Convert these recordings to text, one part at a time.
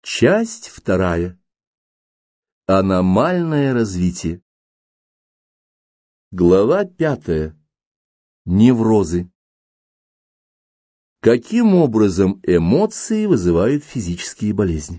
Часть вторая. Аномальное развитие. Глава 5. Неврозы. Каким образом эмоции вызывают физические болезни?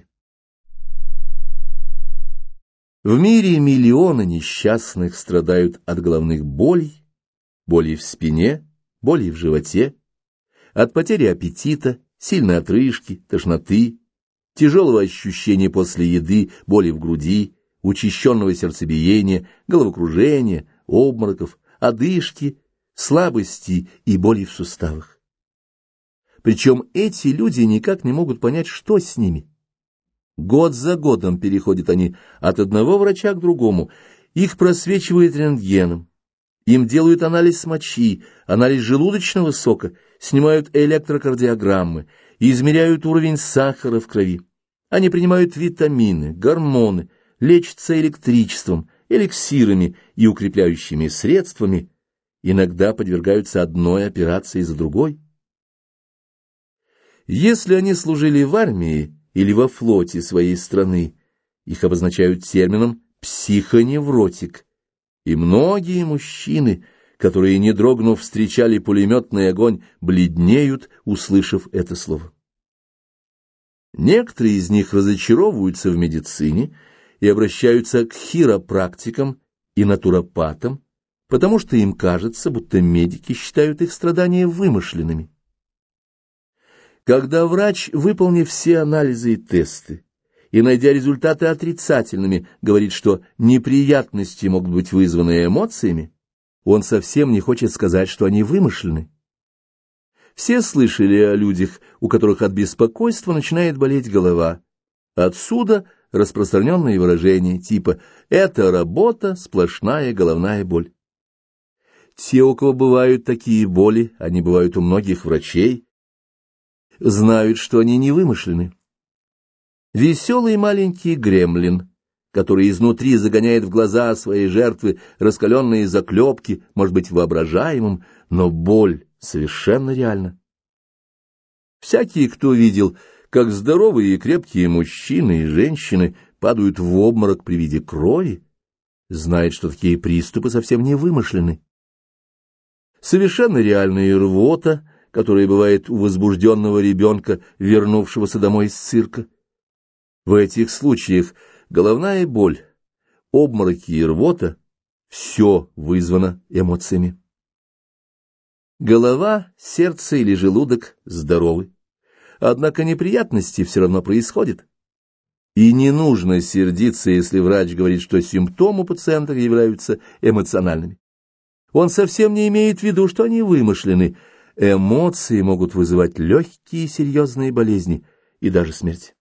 В мире миллионы несчастных страдают от головных болей, болей в спине, болей в животе, от потери аппетита, сильной отрыжки, тошноты, тяжелого ощущения после еды, боли в груди, учащенного сердцебиения, головокружения, обмороков, одышки, слабости и боли в суставах. Причем эти люди никак не могут понять, что с ними. Год за годом переходят они от одного врача к другому, их просвечивают рентгеном, им делают анализ мочи, анализ желудочного сока, снимают электрокардиограммы, измеряют уровень сахара в крови. Они принимают витамины, гормоны, лечатся электричеством, эликсирами и укрепляющими средствами, иногда подвергаются одной операции за другой. Если они служили в армии или во флоте своей страны, их обозначают термином «психоневротик», и многие мужчины, которые, не дрогнув, встречали пулеметный огонь, бледнеют, услышав это слово. Некоторые из них разочаровываются в медицине и обращаются к хиропрактикам и натуропатам, потому что им кажется, будто медики считают их страдания вымышленными. Когда врач, выполнив все анализы и тесты, и, найдя результаты отрицательными, говорит, что неприятности могут быть вызваны эмоциями, он совсем не хочет сказать, что они вымышлены. Все слышали о людях, у которых от беспокойства начинает болеть голова. Отсюда распространенные выражения типа «это работа, сплошная головная боль». Те, у кого бывают такие боли, они бывают у многих врачей, знают, что они не вымышлены. Веселый маленький гремлин, который изнутри загоняет в глаза своей жертвы раскаленные заклепки, может быть воображаемым, но боль совершенно реальна. Всякий, кто видел, как здоровые и крепкие мужчины и женщины падают в обморок при виде крови, знает, что такие приступы совсем не вымышлены. Совершенно реальная рвота, которая бывает у возбужденного ребенка, вернувшегося домой из цирка. В этих случаях головная боль, обмороки и рвота – все вызвано эмоциями. Голова, сердце или желудок здоровы, однако неприятности все равно происходят. И не нужно сердиться, если врач говорит, что симптомы пациента являются эмоциональными. Он совсем не имеет в виду, что они вымышлены. Эмоции могут вызывать легкие и серьезные болезни и даже смерть.